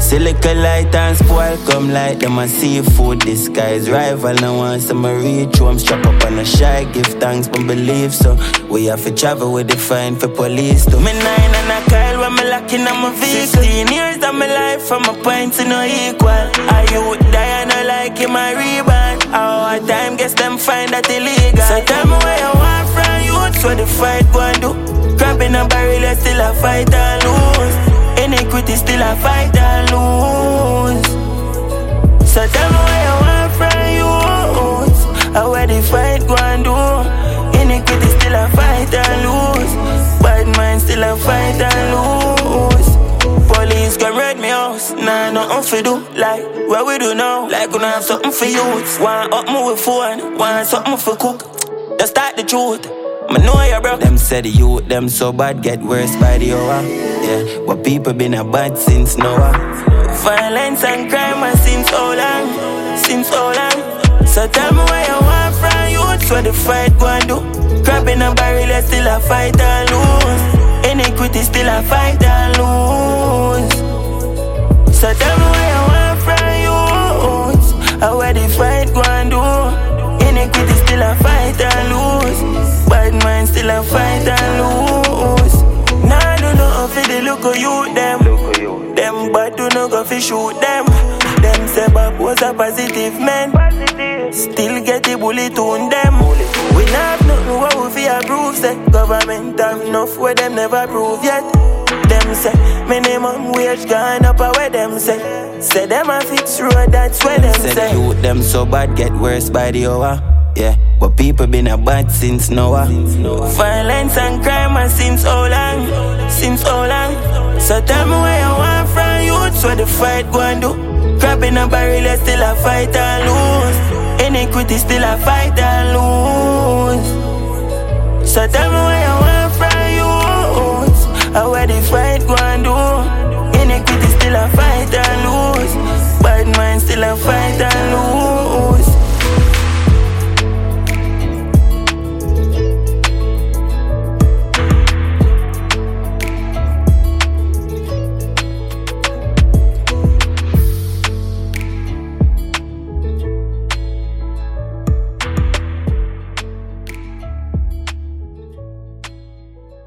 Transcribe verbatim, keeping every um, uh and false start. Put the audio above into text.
Silica light and spoil come like them a seafood disguise. Rival now want some reach home, strap up on a shy, give thanks but believe so. We have to travel with the fine for police too. Me nine and a Kyle when me locking on my vehicle. Sixteen years of my life from a point to no equal. I you die and I like him a rebound. Our time gets them find that illegal. So tell me where you want from youths, what the fight go and do. Grabbing a barrel still a fight and lose. Iniquity still a fight and lose. So tell me where you want from youths, or where the fight go and do. Iniquity still a fight and lose. Bad mind still a fight and lose. Police can raid me house, nah, nothing for do. Like, what we do now? Like, gonna have something for youths. Want up me with phone, want something for cook. Just start the truth, I know ya, bro. Them say the youth, them so bad, get worse by the hour. Yeah, but people been a bad since Noah. Violence and crime are since so long, since so long. So tell me where you want from youths, what the fight go and do. Grabbing a barrel, still a fight and lose. Iniquity still a fight and lose. So tell me where you want from youths, or where the fight go and do. Iniquity still a fight and lose. Bad mind still a fight and lose. Nah, do not for the look of you, them. Them bad do not go fi shoot them. Them say Bob was a positive man. Still get the bullet on them. We not have nothing what we fi approve. Say government have enough where them never prove yet. Them say minimum wage gone up where them say. Say them a fix road, that's where them say. Say the youth them so bad get worse by the hour. Yeah, but people been a bad since Noah. Violence and crime are since so long, since so long. So tell me where you want from youths, what the fight go and do. Grabbing a barrel still a fight and lose. Iniquity still a fight and lose. So tell me where you want from youths, or where the fight go and do. Iniquity still a fight and lose. Bad mind still a fight and lose.